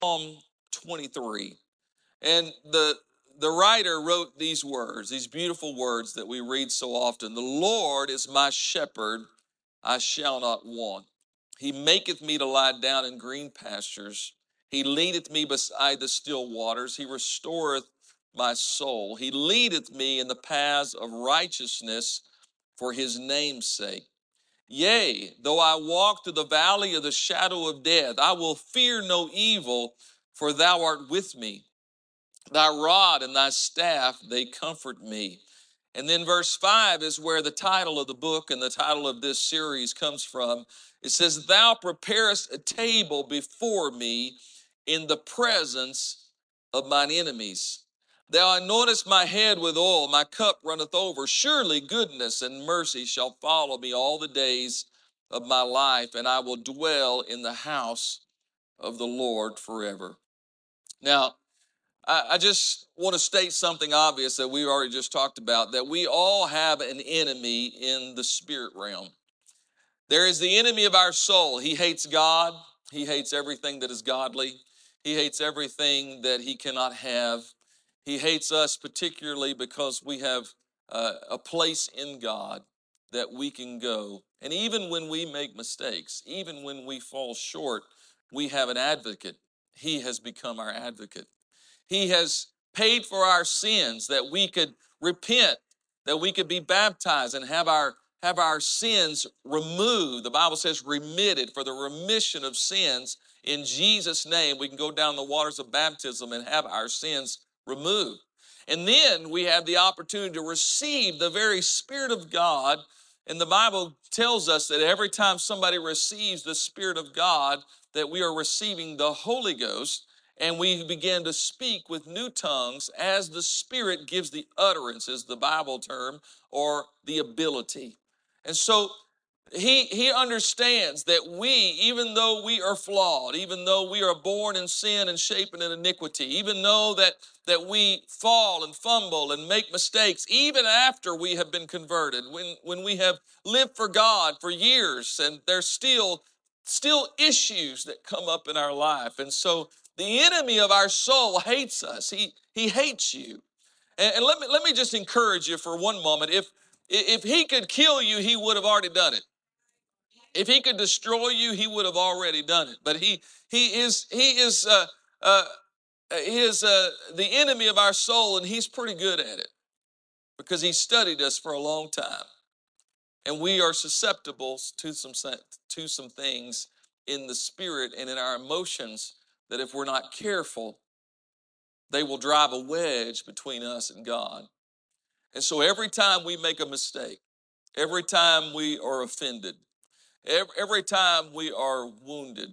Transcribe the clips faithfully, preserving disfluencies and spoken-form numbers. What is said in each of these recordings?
Psalm twenty-three. And the the writer wrote these words, these beautiful words that we read so often. The Lord is my shepherd, I shall not want. He maketh me to lie down in green pastures. He leadeth me beside the still waters. He restoreth my soul. He leadeth me in the paths of righteousness for his name's sake. Yea, though I walk through the valley of the shadow of death, I will fear no evil, for thou art with me. Thy rod and thy staff, they comfort me. And then verse five is where the title of the book and the title of this series comes from. It says, Thou preparest a table before me in the presence of mine enemies. Thou anointest my head with oil, my cup runneth over. Surely goodness and mercy shall follow me all the days of my life, and I will dwell in the house of the Lord forever. Now, I, I just want to state something obvious that we already just talked about, that we all have an enemy in the spirit realm. There is the enemy of our soul. He hates God. He hates everything that is godly. He hates everything that he cannot have. He hates us particularly because we have uh, a place in God that we can go. And even when we make mistakes, even when we fall short, we have an advocate. He has become our advocate. He has paid for our sins that we could repent, that we could be baptized and have our have our sins removed. The Bible says remitted, for the remission of sins in Jesus' name. We can go down the waters of baptism and have our sins removed. And then we have the opportunity to receive the very Spirit of God. And the Bible tells us that every time somebody receives the Spirit of God, that we are receiving the Holy Ghost. And we begin to speak with new tongues as the Spirit gives the utterance, is the Bible term, or the ability. And so he, he understands that we, even though we are flawed, even though we are born in sin and shapen in iniquity, even though that, that we fall and fumble and make mistakes, even after we have been converted, when, when we have lived for God for years, and there's still, still issues that come up in our life. And so the enemy of our soul hates us. He, he hates you. And, and let me, let me just encourage you for one moment. If, if he could kill you, he would have already done it. If he could destroy you, he would have already done it. But he, he is, he is, uh, uh, he is uh, the enemy of our soul, and he's pretty good at it because he studied us for a long time. And we are susceptible to some, to some things in the spirit and in our emotions that if we're not careful, they will drive a wedge between us and God. And so every time we make a mistake, every time we are offended, every time we are wounded,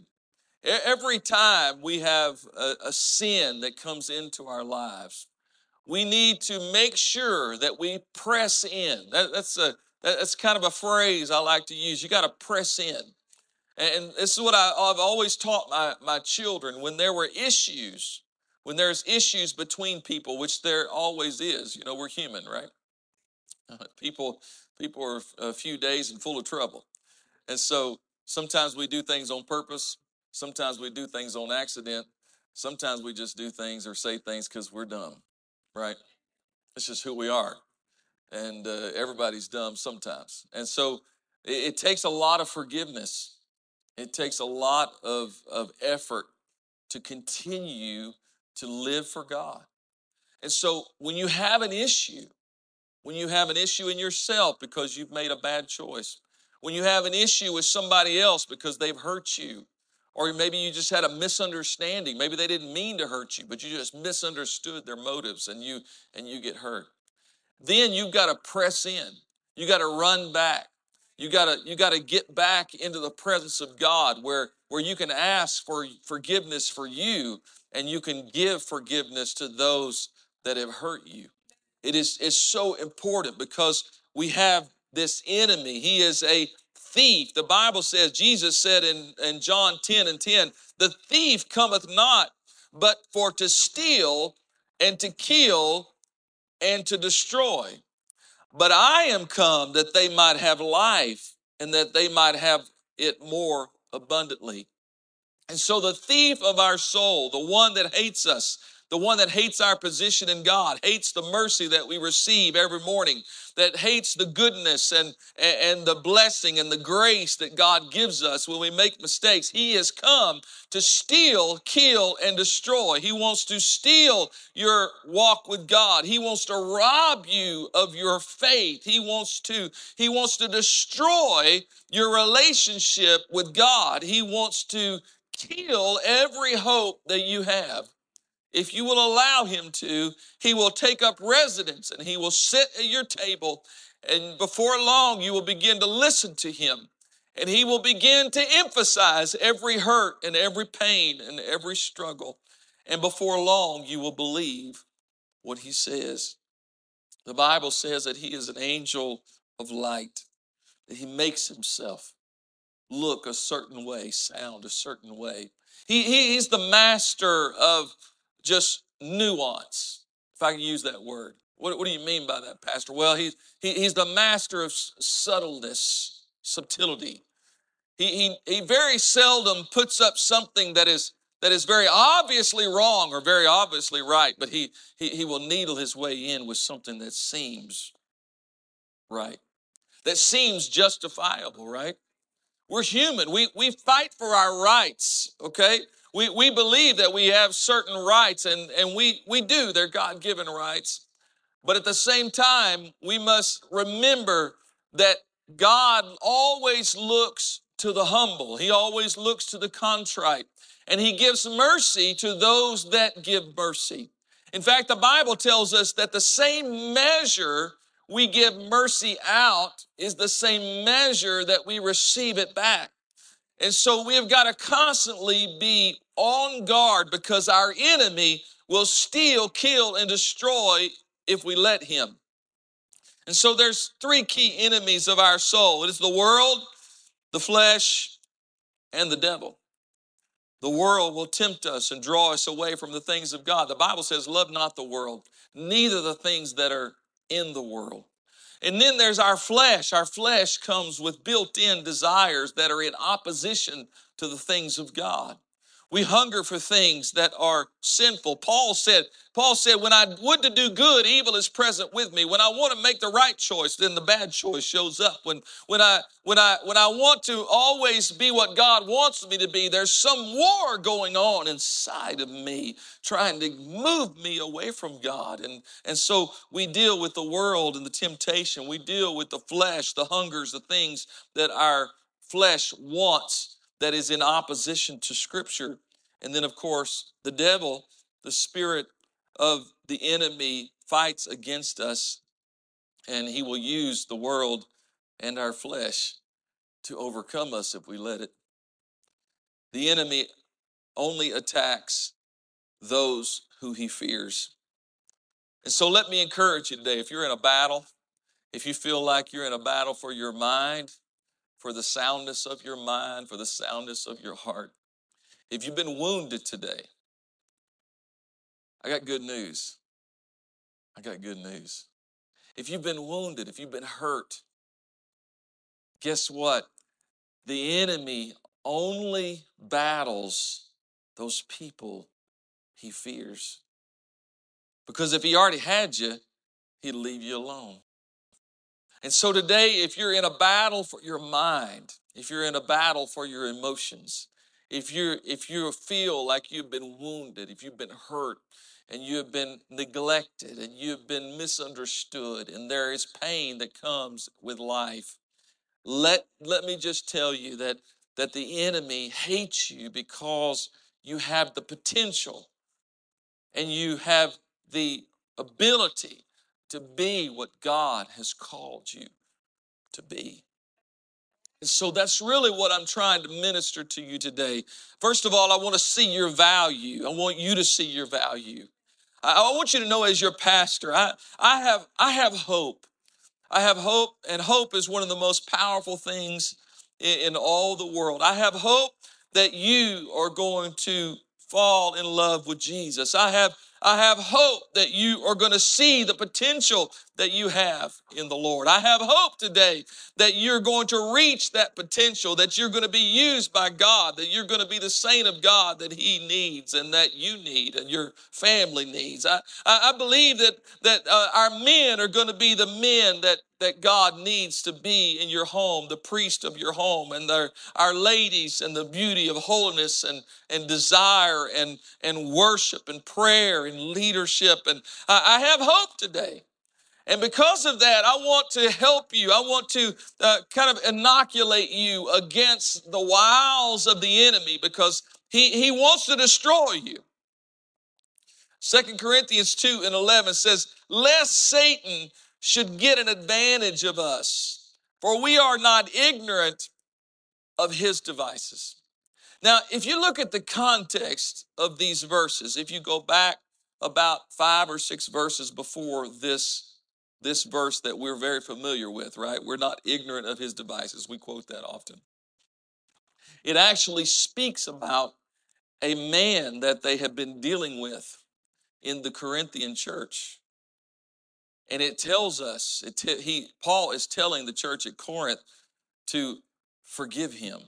every time we have a, a sin that comes into our lives, we need to make sure that we press in. That, that's a that's kind of a phrase I like to use. You got to press in. And this is what I, I've always taught my, my children. When there were issues, when there's issues between people, which there always is, you know, we're human, right? People, people are a few days and full of trouble. And so sometimes we do things on purpose. Sometimes we do things on accident. Sometimes we just do things or say things because we're dumb, right? It's just who we are. And uh, everybody's dumb sometimes. And so it, it takes a lot of forgiveness. It takes a lot of, of effort to continue to live for God. And so when you have an issue, when you have an issue in yourself because you've made a bad choice, when you have an issue with somebody else because they've hurt you, or maybe you just had a misunderstanding, maybe they didn't mean to hurt you, but you just misunderstood their motives and you and you get hurt. Then you've got to press in. You got to run back. You got to you got to get back into the presence of God where, where you can ask for forgiveness for you and you can give forgiveness to those that have hurt you. It is it's so important because we have this enemy. He is a thief. The Bible says, Jesus said in, in John ten and ten, the thief cometh not but for to steal and to kill and to destroy. But I am come that they might have life and that they might have it more abundantly. And so the thief of our soul, the one that hates us, the one that hates our position in God, hates the mercy that we receive every morning, that hates the goodness and, and the blessing and the grace that God gives us when we make mistakes. He has come to steal, kill, and destroy. He wants to steal your walk with God. He wants to rob you of your faith. He wants to, he wants to destroy your relationship with God. He wants to kill every hope that you have. If you will allow him to, he will take up residence and he will sit at your table, and before long you will begin to listen to him, and he will begin to emphasize every hurt and every pain and every struggle, and before long you will believe what he says. The Bible says that he is an angel of light, that he makes himself look a certain way, sound a certain way. He, he, he's the master of just nuance, if I can use that word. What, what do you mean by that, Pastor? Well, he's, he, he's the master of subtleness, subtlety. He, he, he very seldom puts up something that is, that is very obviously wrong or very obviously right, but he, he, he will needle his way in with something that seems right, that seems justifiable, right? We're human. We, we fight for our rights, okay? We, we believe that we have certain rights, and, and we, we do. They're God-given rights. But at the same time, we must remember that God always looks to the humble. He always looks to the contrite. And he gives mercy to those that give mercy. In fact, the Bible tells us that the same measure we give mercy out is the same measure that we receive it back. And so we have got to constantly be on guard, because our enemy will steal, kill, and destroy if we let him. And so there's three key enemies of our soul. It is the world, the flesh, and the devil. The world will tempt us and draw us away from the things of God. The Bible says, love not the world, neither the things that are in the world. And then there's our flesh. Our flesh comes with built-in desires that are in opposition to the things of God. We hunger for things that are sinful. Paul said, Paul said, when I would to do good, evil is present with me. When I want to make the right choice, then the bad choice shows up. When, when, I, when, I, when I want to always be what God wants me to be, there's some war going on inside of me, trying to move me away from God. And, and so we deal with the world and the temptation. We deal with the flesh, the hungers, the things that our flesh wants, that is in opposition to Scripture. And then, of course, the devil, the spirit of the enemy, fights against us, and he will use the world and our flesh to overcome us if we let it. The enemy only attacks those who he fears. And so let me encourage you today, if you're in a battle, if you feel like you're in a battle for your mind, for the soundness of your mind, for the soundness of your heart, if you've been wounded today, I got good news. I got good news. If you've been wounded, if you've been hurt, guess what? The enemy only battles those people he fears. Because if he already had you, he'd leave you alone. And so today, if you're in a battle for your mind, if you're in a battle for your emotions, if you if you feel like you've been wounded, if you've been hurt, and you have been neglected, and you've been misunderstood, and there is pain that comes with life, let, let me just tell you that, that the enemy hates you because you have the potential and you have the ability to be what God has called you to be. And so that's really what I'm trying to minister to you today. First of all, I want to see your value. I want you to see your value. I, I want you to know, as your pastor, I, I have I have hope. I have hope, and hope is one of the most powerful things in, in all the world. I have hope that you are going to fall in love with Jesus. I have I have hope that you are going to see the potential that you have in the Lord. I have hope today that you're going to reach that potential, that you're going to be used by God, that you're going to be the saint of God that He needs and that you need and your family needs. I, I, I believe that, that uh, our men are going to be the men that that God needs to be in your home, the priest of your home, and their, our ladies and the beauty of holiness and, and desire and, and worship and prayer and leadership. And I, I have hope today. And because of that, I want to help you. I want to uh, kind of inoculate you against the wiles of the enemy because he, he wants to destroy you. Second Corinthians two and eleven says, lest Satan should get an advantage of us, for we are not ignorant of his devices. Now, if you look at the context of these verses, if you go back about five or six verses before this, this verse that we're very familiar with, right? We're not ignorant of his devices. We quote that often. It actually speaks about a man that they have been dealing with in the Corinthian church. And it tells us, it te- he Paul is telling the church at Corinth to forgive him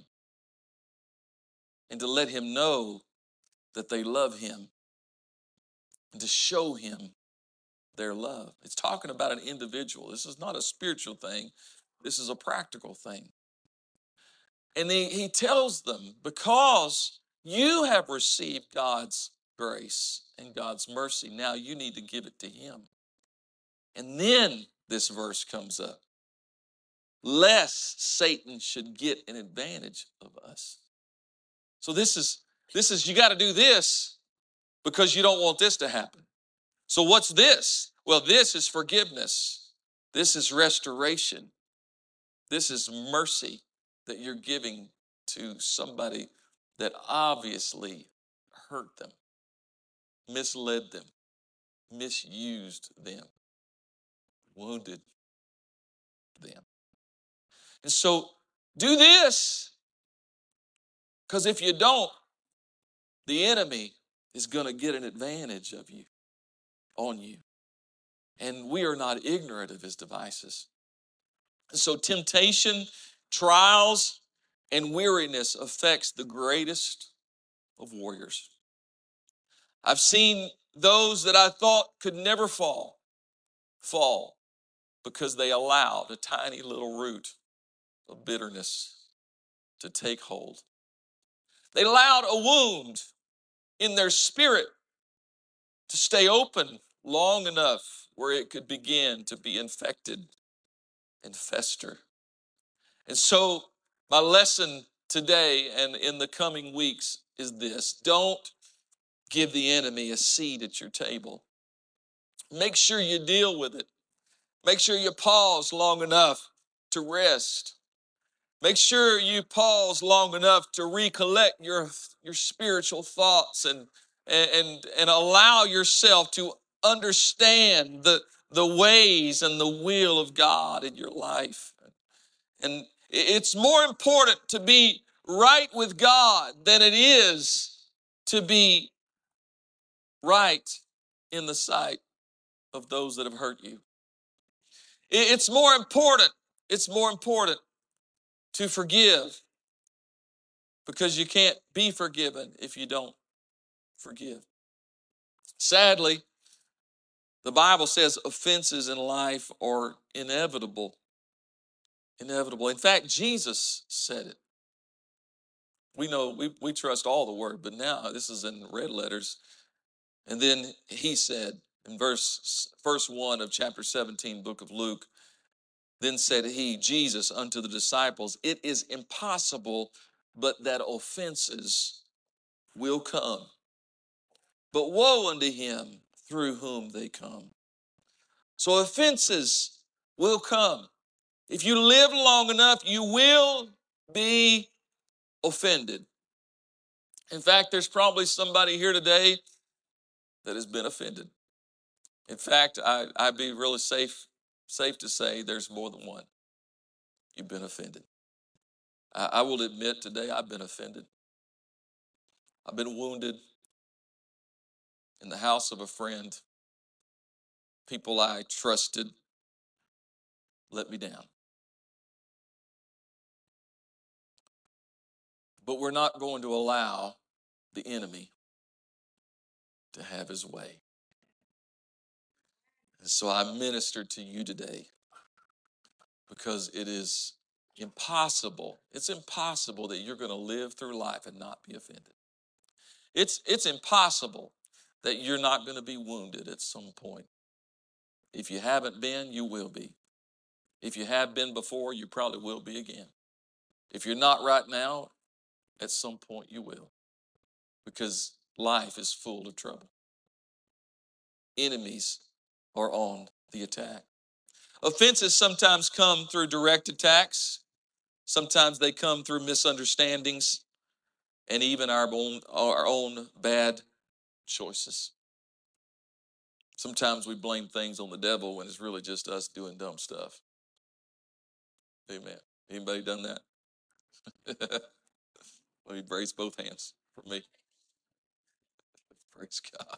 and to let him know that they love him and to show him their love. It's talking about an individual. This is not a spiritual thing. This is a practical thing. And he, he tells them, because you have received God's grace and God's mercy, now you need to give it to him. And then this verse comes up. Lest Satan should get an advantage of us. So this is, this is you got to do this because you don't want this to happen. So what's this? Well, this is forgiveness. This is restoration. This is mercy that you're giving to somebody that obviously hurt them, misled them, misused them, wounded them. And so do this, because if you don't, the enemy is going to get an advantage of you, on you. And we are not ignorant of his devices. And so temptation, trials, and weariness affects the greatest of warriors. I've seen those that I thought could never fall, fall because they allowed a tiny little root of bitterness to take hold. They allowed a wound in their spirit to stay open long enough where it could begin to be infected and fester. And so my lesson today and in the coming weeks is this: don't give the enemy a seat at your table. Make sure you deal with it. Make sure you pause long enough to rest. Make sure you pause long enough to recollect your, your spiritual thoughts and, and, and allow yourself to understand the, the ways and the will of God in your life. And it's more important to be right with God than it is to be right in the sight of those that have hurt you. It's more important, it's more important to forgive, because you can't be forgiven if you don't forgive. Sadly, the Bible says offenses in life are inevitable. Inevitable. In fact, Jesus said it. We know, we, we trust all the word, but now this is in red letters. And then he said in verse, verse one of chapter seventeen, book of Luke, then said he, Jesus, unto the disciples, it is impossible but that offenses will come. But woe unto him through whom they come. So offenses will come. If you live long enough, you will be offended. In fact, there's probably somebody here today that has been offended. In fact, I, I'd be really safe, safe to say there's more than one. You've been offended. I, I will admit today I've been offended. I've been wounded. the house of a friend, people I trusted let me down. But we're not going to allow the enemy to have his way. And so I ministered to you today because it is impossible. It's impossible that you're going to live through life and not be offended. It's, it's impossible that you're not going to be wounded at some point. If you haven't been, you will be. If you have been before, you probably will be again. If you're not right now, at some point you will. Because life is full of trouble. Enemies are on the attack. Offenses sometimes come through direct attacks. Sometimes they come through misunderstandings and even our own, our own bad choices. Sometimes we blame things on the devil when it's really just us doing dumb stuff. Amen. Anybody done that? Let me raise both hands for me. Praise God.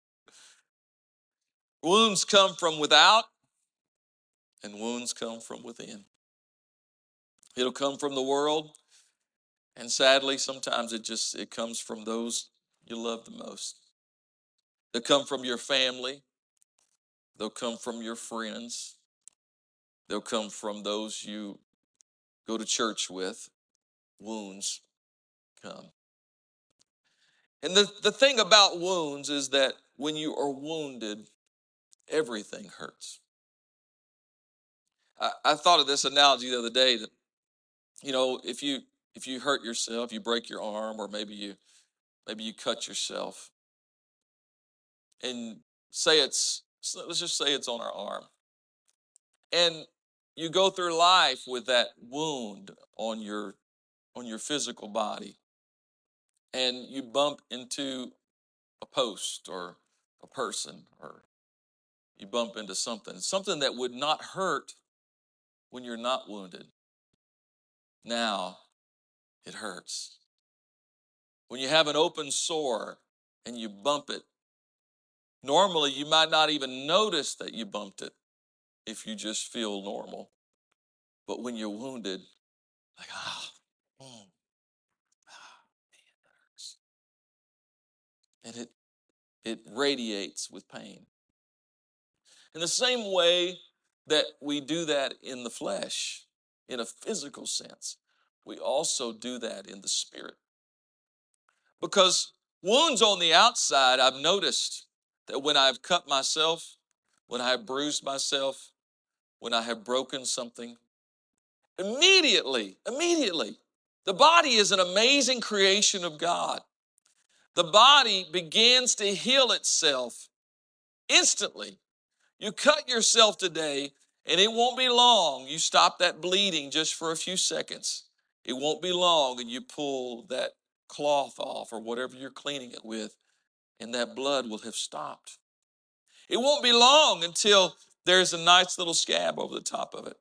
Wounds come from without, and wounds come from within. It'll come from the world, and sadly, sometimes it just it comes from those you love the most. They'll come from your family. They'll come from your friends. They'll come from those you go to church with. Wounds come. And the, the thing about wounds is that when you are wounded, everything hurts. I, I thought of this analogy the other day that, you know, if you if you hurt yourself, you break your arm, or maybe you maybe you cut yourself, and say it's let's just say it's on our arm, and you go through life with that wound on your on your physical body, and you bump into a post or a person, or you bump into something, something that would not hurt when you're not wounded. Now it hurts. When you have an open sore and you bump it, normally you might not even notice that you bumped it if you just feel normal. But when you're wounded, like, ah, mm, ah, man, that hurts. And it, it radiates with pain. In the same way that we do that in the flesh, in a physical sense, we also do that in the spirit. Because wounds on the outside, I've noticed that when I've cut myself, when I have bruised myself, when I have broken something, immediately, immediately, the body is an amazing creation of God. The body begins to heal itself instantly. You cut yourself today, and it won't be long. You stop that bleeding just for a few seconds. It won't be long, and you pull that cloth off or whatever you're cleaning it with, and that blood will have stopped. It won't be long until there's a nice little scab over the top of it.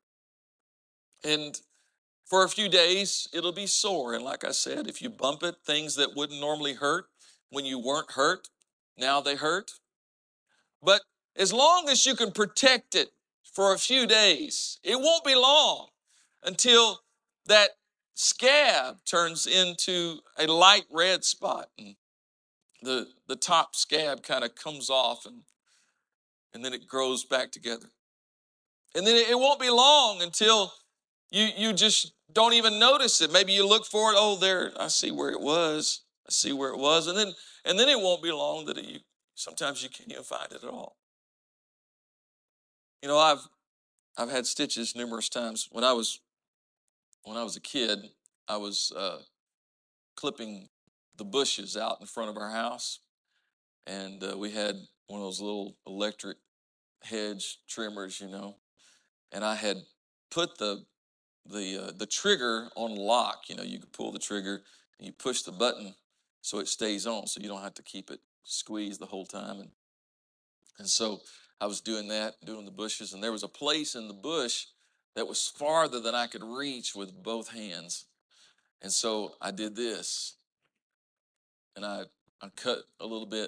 And for a few days, it'll be sore. And like I said, if you bump it, things that wouldn't normally hurt when you weren't hurt, now they hurt. But as long as you can protect it for a few days, it won't be long until that scab turns into a light red spot, and the, the top scab kind of comes off, and, and then it grows back together. And then it won't be long until you, you just don't even notice it. Maybe you look for it, oh, there, I see where it was. I see where it was. And then and then it won't be long that it, you sometimes you can't even find it at all. You know, I've I've had stitches numerous times. When I was when I was a kid, I was uh, clipping the bushes out in front of our house, and uh, we had one of those little electric hedge trimmers, you know, and I had put the the uh, the trigger on lock. You know, you can pull the trigger and you push the button so it stays on, so you don't have to keep it squeezed the whole time. And and so I was doing that, doing the bushes, and there was a place in the bush that was farther than I could reach with both hands. And so I did this, and I I cut a little bit,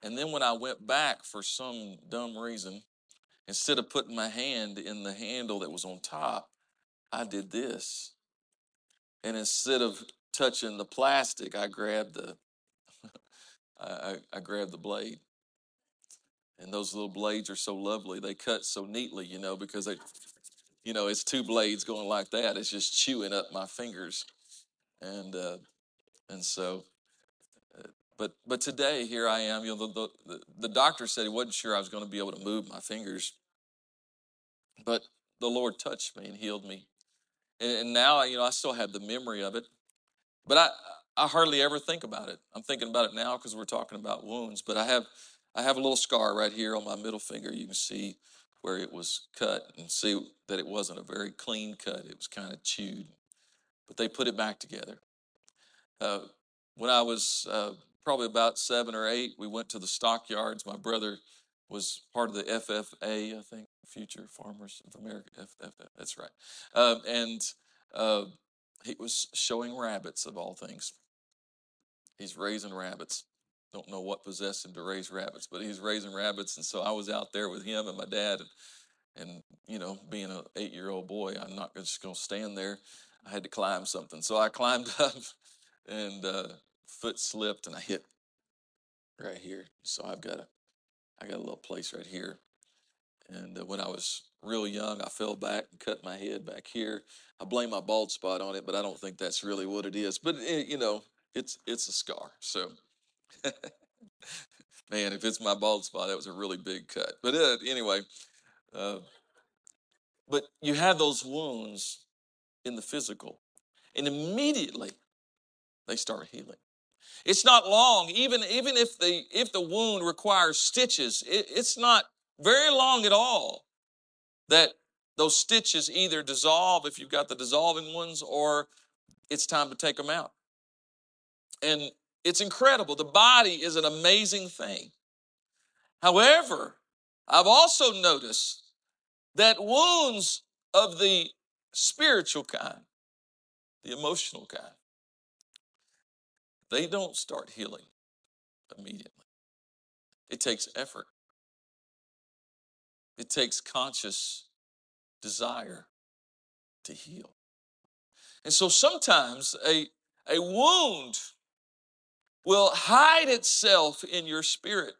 And then when I went back for some dumb reason, instead of putting my hand in the handle that was on top, I did this. And instead of touching the plastic, I grabbed the I, I, I grabbed the blade. And those little blades are so lovely. They cut so neatly, you know, because they, you know, it's two blades going like that. It's just chewing up my fingers. And uh, and so, uh, but but today here I am. You know, the, the the doctor said he wasn't sure I was going to be able to move my fingers, but the Lord touched me and healed me. And, and now, you know, I still have the memory of it, but I I hardly ever think about it. I'm thinking about it now because we're talking about wounds. But I have I have a little scar right here on my middle finger. You can see where it was cut and see that it wasn't a very clean cut. It was kind of chewed, but they put it back together. Uh, when I was uh, probably about seven or eight, we went to the stockyards. My brother was part of the F F A, I think, Future Farmers of America. F F A, that's right. Um, and uh, he was showing rabbits, of all things. He's raising rabbits. Don't know what possessed him to raise rabbits, but he's raising rabbits. And so I was out there with him and my dad. And, and you know, being an eight-year-old boy, I'm not just going to stand there. I had to climb something. So I climbed up and uh, foot slipped and I hit right here. So I've got a, I got a little place right here. And uh, when I was real young, I fell back and cut my head back here. I blame my bald spot on it, but I don't think that's really what it is. But it, you know, it's it's a scar. So, man, if it's my bald spot, that was a really big cut. But uh, anyway, uh, but you have those wounds in the physical, and immediately they start healing. It's not long, even even if the if the wound requires stitches, it, it's not very long at all that those stitches either dissolve if you've got the dissolving ones, or it's time to take them out. And it's incredible. The body is an amazing thing. However, I've also noticed that wounds of the spiritual kind, the emotional kind, they don't start healing immediately. It takes effort. It takes conscious desire to heal. And so sometimes a, a wound will hide itself in your spirit.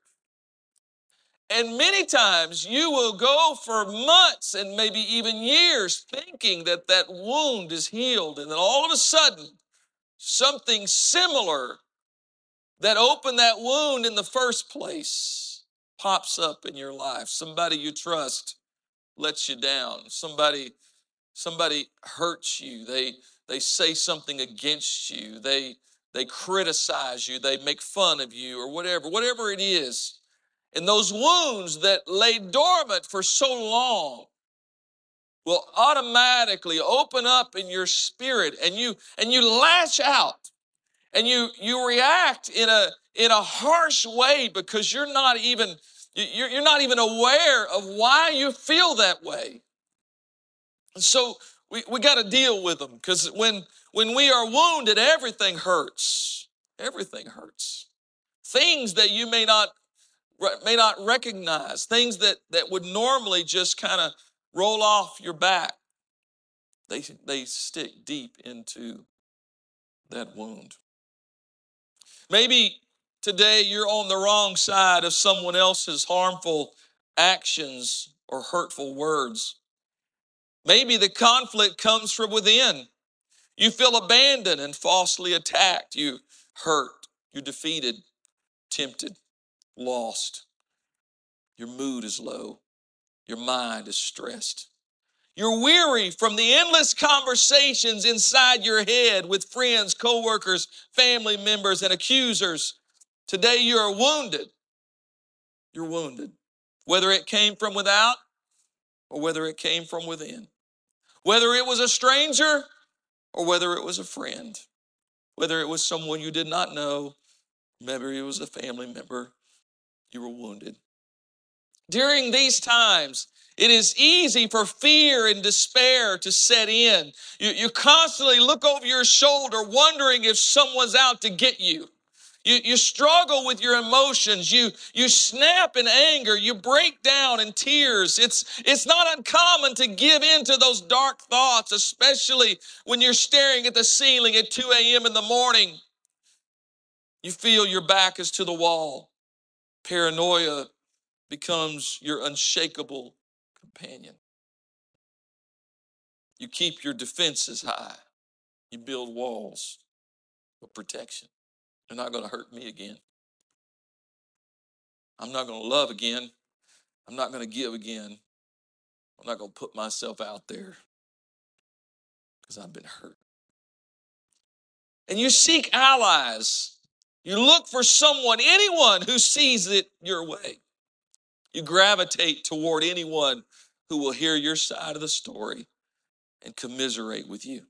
And many times you will go for months and maybe even years thinking that that wound is healed. And then all of a sudden, something similar that opened that wound in the first place pops up in your life. Somebody you trust lets you down. Somebody, somebody hurts you. They, they say something against you. They, they criticize you. They make fun of you or whatever, whatever it is. And those wounds that lay dormant for so long will automatically open up in your spirit, and you and you lash out and you you react in a in a harsh way because you're not even you're, you're not even aware of why you feel that way. And so we, we got to deal with them, because when when we are wounded, everything hurts. Everything hurts. Things that you may not may not recognize, things that, that would normally just kind of roll off your back, they, they stick deep into that wound. Maybe today you're on the wrong side of someone else's harmful actions or hurtful words. Maybe the conflict comes from within. You feel abandoned and falsely attacked. You hurt, you're defeated, tempted, lost. Your mood is low. Your mind is stressed. You're weary from the endless conversations inside your head with friends, coworkers, family members, and accusers. Today you are wounded. You're wounded. Whether it came from without or whether it came from within. Whether it was a stranger or whether it was a friend. Whether it was someone you did not know, maybe it was a family member, you were wounded. During these times, it is easy for fear and despair to set in. You, you constantly look over your shoulder wondering if someone's out to get you. You, you struggle with your emotions. You, you snap in anger. You break down in tears. It's, it's not uncommon to give in to those dark thoughts, especially when you're staring at the ceiling at two a.m. in the morning. You feel your back is to the wall. Paranoia becomes your unshakable companion. You keep your defenses high. You build walls of protection. They're not going to hurt me again. I'm not going to love again. I'm not going to give again. I'm not going to put myself out there because I've been hurt. And you seek allies. You look for someone, anyone who sees it your way. You gravitate toward anyone who will hear your side of the story and commiserate with you.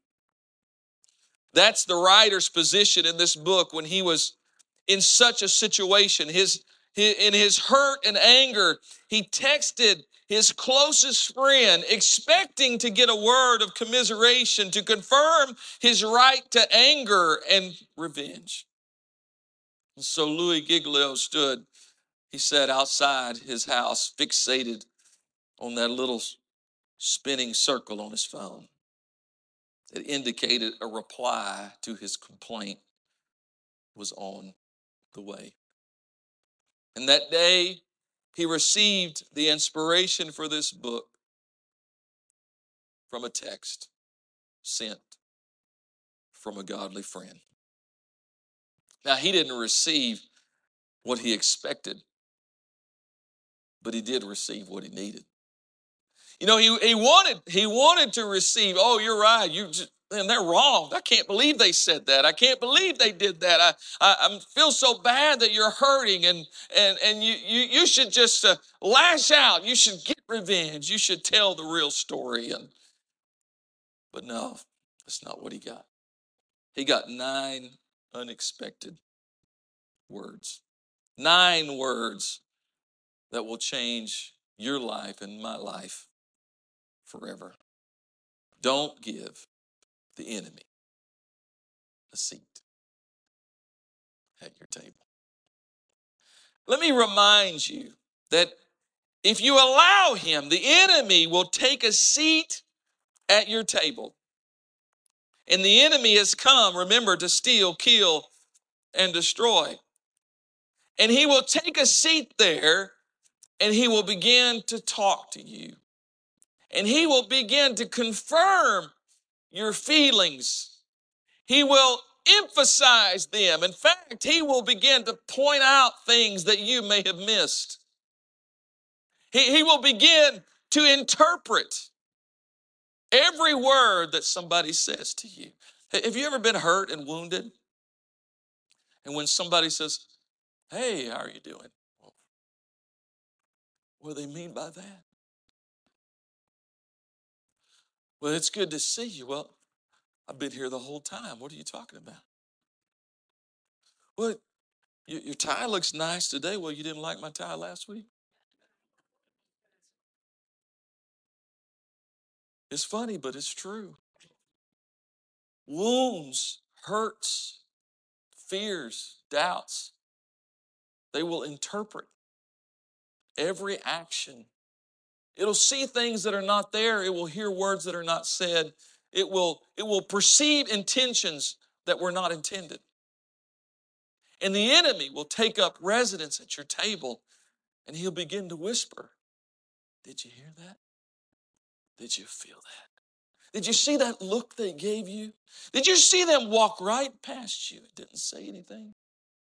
That's the writer's position in this book when he was in such a situation. His, his, in his hurt and anger, he texted his closest friend, expecting to get a word of commiseration to confirm his right to anger and revenge. And so Louis Giglio stood, he said, outside his house, fixated on that little spinning circle on his phone. It indicated a reply to his complaint was on the way. And that day, he received the inspiration for this book from a text sent from a godly friend. Now, he didn't receive what he expected, but he did receive what he needed. You know, he, he wanted he wanted to receive, oh, you're right, you just, man, they're wrong. I can't believe they said that. I can't believe they did that. I I, I feel so bad that you're hurting, and and and you you, you should just uh, lash out. You should get revenge. You should tell the real story. And but no, that's not what he got. He got nine unexpected words. Nine words that will change your life and my life forever. Don't give the enemy a seat at your table. Let me remind you that if you allow him, the enemy will take a seat at your table. And the enemy has come, remember, to steal, kill, and destroy. And he will take a seat there, and he will begin to talk to you. And he will begin to confirm your feelings. He will emphasize them. In fact, he will begin to point out things that you may have missed. He, he will begin to interpret every word that somebody says to you. Have you ever been hurt and wounded? And when somebody says, hey, how are you doing? Well, what do they mean by that? Well, it's good to see you. Well, I've been here the whole time. What are you talking about? Well, your, your tie looks nice today. Well, you didn't like my tie last week? It's funny, but it's true. Wounds, hurts, fears, doubts, they will interpret every action. It'll see things that are not there. It will hear words that are not said. It will, it will perceive intentions that were not intended. And the enemy will take up residence at your table, and he'll begin to whisper, did you hear that? Did you feel that? Did you see that look they gave you? Did you see them walk right past you? It didn't say anything.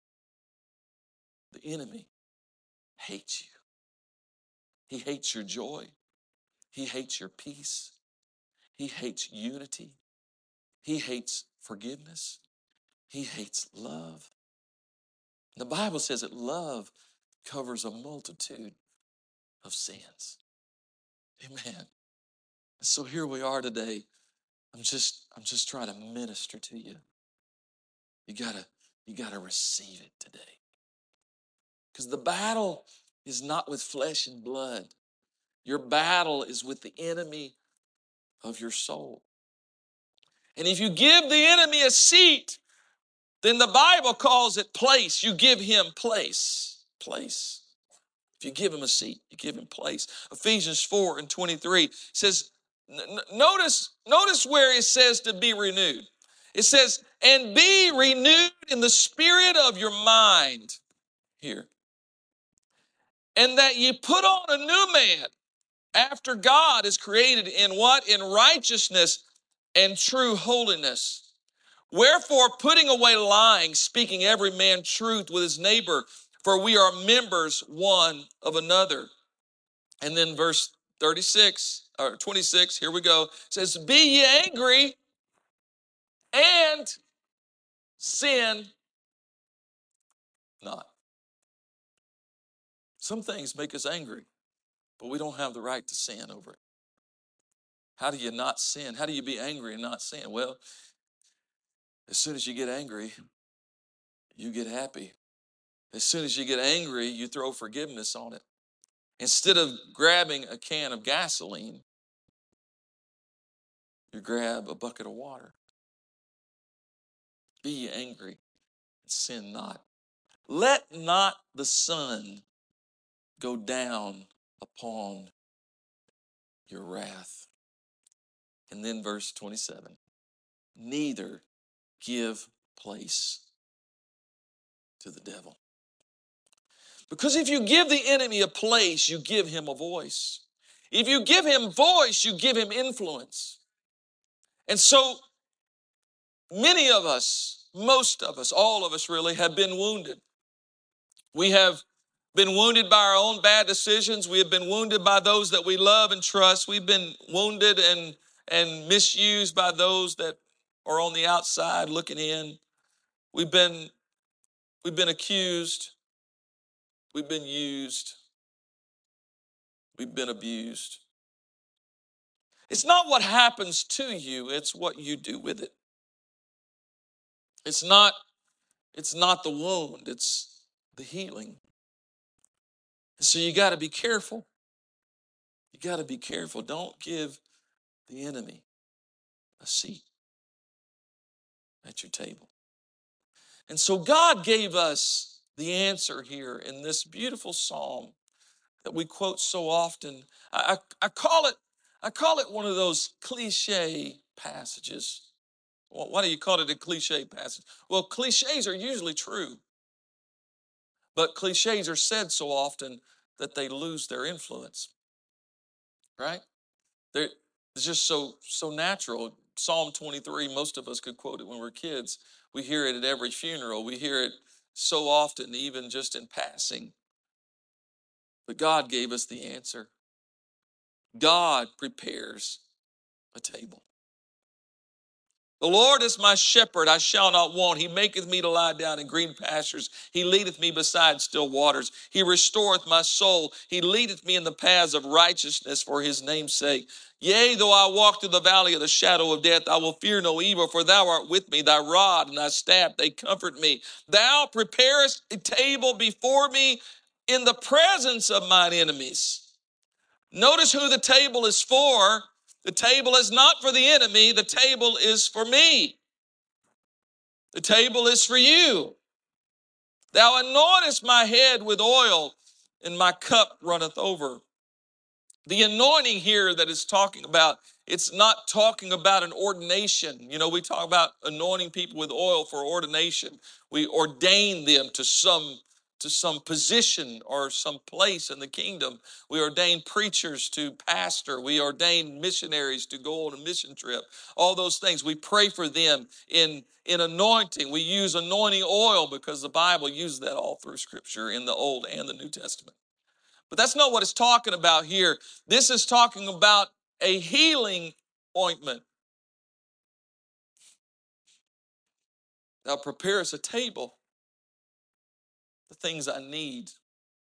The enemy hates you. He hates your joy. He hates your peace. He hates unity. He hates forgiveness. He hates love. The Bible says that love covers a multitude of sins. Amen. So here we are today. I'm just, I'm just trying to minister to you. You gotta, you gotta receive it today. Because the battle is not with flesh and blood. Your battle is with the enemy of your soul. And if you give the enemy a seat, then the Bible calls it place. You give him place. Place. If you give him a seat, you give him place. Ephesians four and twenty-three says, notice, notice where it says to be renewed. It says, and be renewed in the spirit of your mind here. And that ye put on a new man after God is created in what? In righteousness and true holiness. Wherefore, putting away lying, speaking every man truth with his neighbor, for we are members one of another. And then verse thirty-six, or twenty-six, here we go, says, be ye angry and sin not. Some things make us angry, but we don't have the right to sin over it. How do you not sin? How do you be angry and not sin? Well, as soon as you get angry, you get happy. As soon as you get angry, you throw forgiveness on it. Instead of grabbing a can of gasoline, you grab a bucket of water. Be ye angry and sin not. Let not the sun go down upon your wrath. And then verse twenty-seven, neither give place to the devil. Because if you give the enemy a place, you give him a voice. If you give him voice, you give him influence. And so many of us, most of us, all of us really, have been wounded. We have been wounded by our own bad decisions. We have been wounded by those that we love and trust. We've been wounded and, and misused by those that are on the outside looking in. We've been, we've been accused. We've been used. We've been abused. It's not what happens to you, it's what you do with it. It's not, it's not the wound, it's the healing. So you got to be careful. You got to be careful. Don't give the enemy a seat at your table. And so God gave us the answer here in this beautiful psalm that we quote so often. I, I, I call it, I call it one of those cliche passages. Well, why do you call it a cliche passage? Well, cliches are usually true, but cliches are said so often that they lose their influence, right? They're, it's just so so natural. Psalm twenty-three, most of us could quote it when we're kids. We hear it at every funeral. We hear it so often, even just in passing. But God gave us the answer. God prepares a table. The Lord is my shepherd, I shall not want. He maketh me to lie down in green pastures. He leadeth me beside still waters. He restoreth my soul. He leadeth me in the paths of righteousness for his name's sake. Yea, though I walk through the valley of the shadow of death, I will fear no evil, for thou art with me. Thy rod and thy staff, they comfort me. Thou preparest a table before me in the presence of mine enemies. Notice who the table is for. The table is not for the enemy. The table is for me. The table is for you. Thou anointest my head with oil, and my cup runneth over. The anointing here that is talking about, it's not talking about an ordination. You know, we talk about anointing people with oil for ordination. We ordain them to some to some position or some place in the kingdom. We ordain preachers to pastor. We ordain missionaries to go on a mission trip. All those things. We pray for them in, in anointing. We use anointing oil because the Bible uses that all through Scripture in the Old and the New Testament. But that's not what it's talking about here. This is talking about a healing ointment. Thou prepare us a table, the things I need.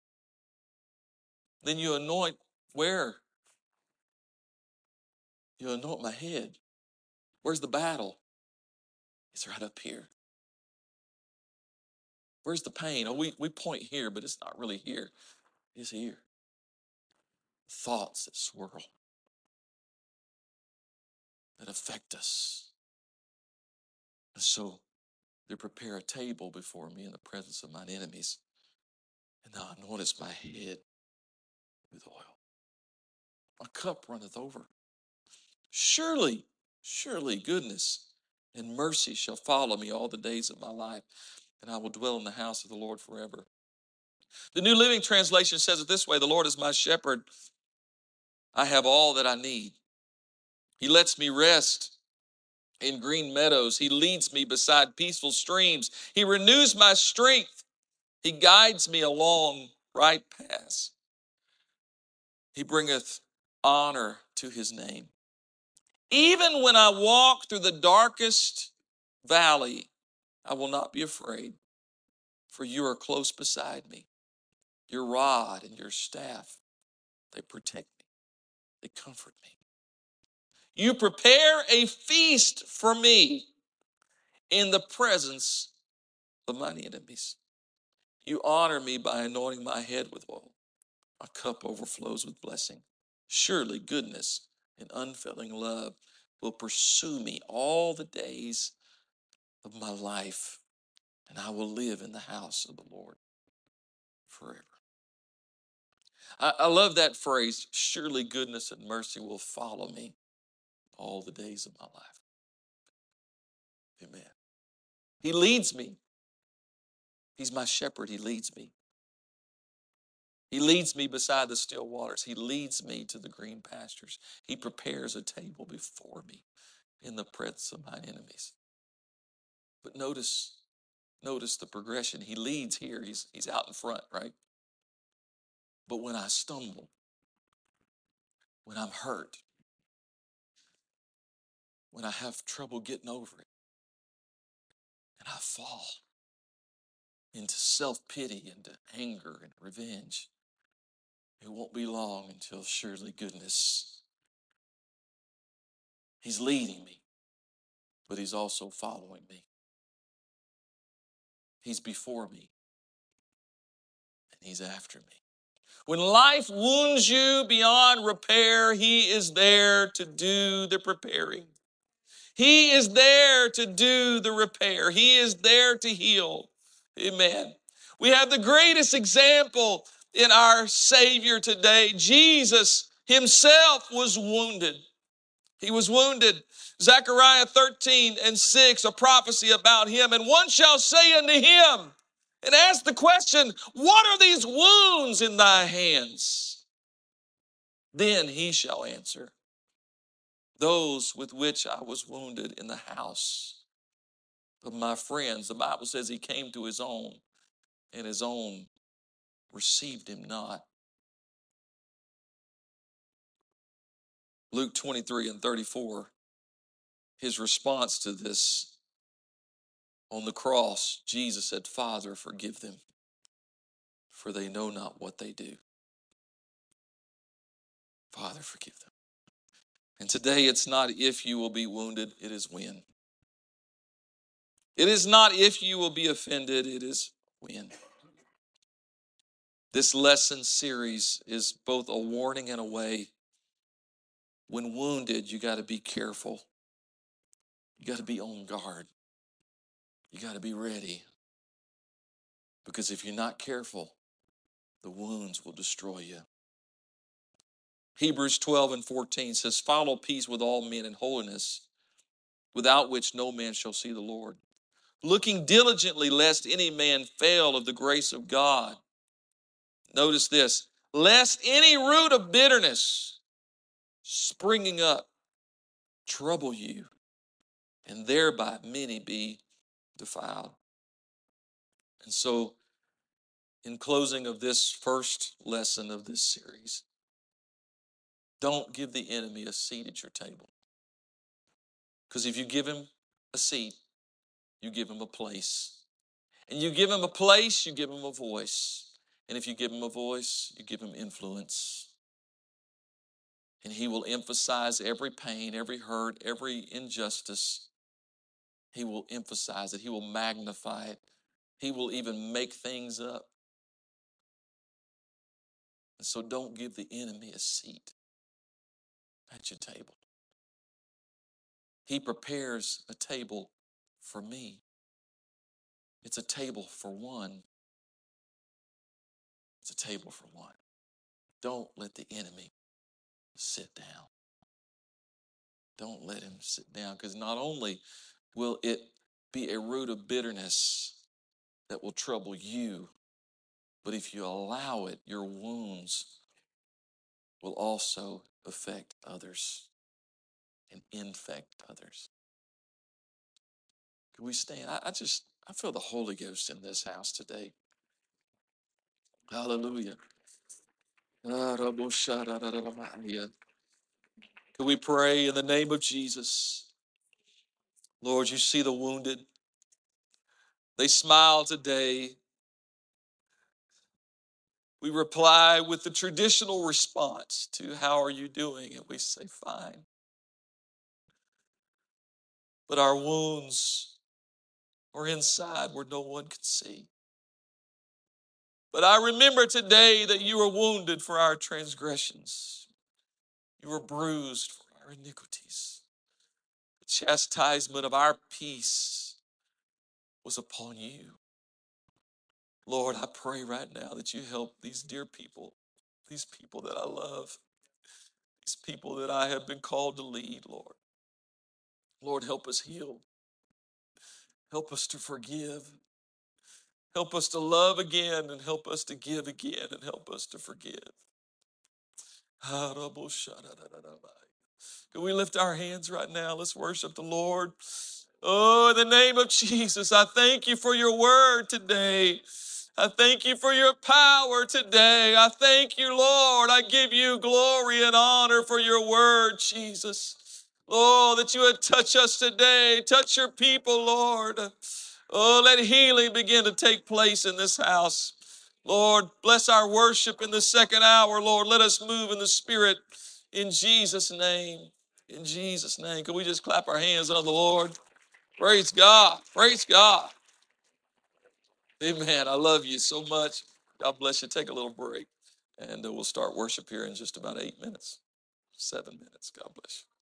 Then you anoint where? You anoint my head. Where's the battle? It's right up here. Where's the pain? Oh, we, we point here, but it's not really here. It's here. Thoughts that swirl, that affect us. And so to prepare a table before me in the presence of mine enemies. And thou anointest my head with oil. My cup runneth over. Surely, surely goodness and mercy shall follow me all the days of my life, and I will dwell in the house of the Lord forever. The New Living Translation says it this way: the Lord is my shepherd. I have all that I need. He lets me rest in green meadows. He leads me beside peaceful streams. He renews my strength. He guides me along right paths. He bringeth honor to his name. Even when I walk through the darkest valley, I will not be afraid, for you are close beside me. Your rod and your staff, they protect me. They comfort me. You prepare a feast for me in the presence of mine enemies. You honor me by anointing my head with oil. My cup overflows with blessing. Surely goodness and unfailing love will pursue me all the days of my life, and I will live in the house of the Lord forever. I, I love that phrase, surely goodness and mercy will follow me all the days of my life. Amen. He leads me. He's my shepherd. He leads me. He leads me beside the still waters. He leads me to the green pastures. He prepares a table before me in the presence of mine enemies. But notice, notice the progression. He leads here. He's, he's out in front, right? But when I stumble, when I'm hurt, when I have trouble getting over it, and I fall into self-pity, into anger and revenge, it won't be long until surely goodness. He's leading me, but he's also following me. He's before me, and he's after me. When life wounds you beyond repair, he is there to do the preparing. He is there to do the repair. He is there to heal. Amen. We have the greatest example in our Savior today. Jesus himself was wounded. He was wounded. Zechariah thirteen and six, a prophecy about him. And one shall say unto him, and ask the question, what are these wounds in thy hands? Then he shall answer, those with which I was wounded in the house of my friends. The Bible says he came to his own, and his own received him not. Luke twenty-three and thirty-four, his response to this on the cross, Jesus said, Father, forgive them, for they know not what they do. Father, forgive them. And today it's not if you will be wounded, it is when. It is not if you will be offended, it is when. This lesson series is both a warning and a way. When wounded, you got to be careful. You got to be on guard. You got to be ready. Because if you're not careful, the wounds will destroy you. Hebrews twelve and fourteen says, follow peace with all men and holiness, without which no man shall see the Lord. Looking diligently lest any man fail of the grace of God. Notice this, lest any root of bitterness springing up trouble you, and thereby many be defiled. And so, in closing of this first lesson of this series, don't give the enemy a seat at your table. Because if you give him a seat, you give him a place. And you give him a place, you give him a voice. And if you give him a voice, you give him influence. And he will emphasize every pain, every hurt, every injustice. He will emphasize it. He will magnify it. He will even make things up. And so don't give the enemy a seat at your table. He prepares a table for me. It's a table for one. It's a table for one. Don't let the enemy sit down. Don't let him sit down, because not only will it be a root of bitterness that will trouble you, but if you allow it, your wounds will also affect others and infect others. Can we stand? I, I just, I feel the Holy Ghost in this house today. Hallelujah. Can we pray in the name of Jesus? Lord, you see the wounded. They smile today. We reply with the traditional response to how are you doing? And we say, fine. But our wounds are inside where no one can see. But I remember today that you were wounded for our transgressions. You were bruised for our iniquities. The chastisement of our peace was upon you. Lord, I pray right now that you help these dear people, these people that I love, these people that I have been called to lead, Lord. Lord, help us heal. Help us to forgive. Help us to love again, and help us to give again, and help us to forgive. Can we lift our hands right now? Let's worship the Lord. Oh, in the name of Jesus, I thank you for your word today. I thank you for your power today. I thank you, Lord. I give you glory and honor for your word, Jesus. Oh, that you would touch us today. Touch your people, Lord. Oh, let healing begin to take place in this house. Lord, bless our worship in the second hour, Lord. Let us move in the Spirit in Jesus' name. In Jesus' name. Can we just clap our hands on the Lord? Praise God. Praise God. Amen. I love you so much. God bless you. Take a little break, and uh, we'll start worship here in just about eight minutes, seven minutes. God bless you.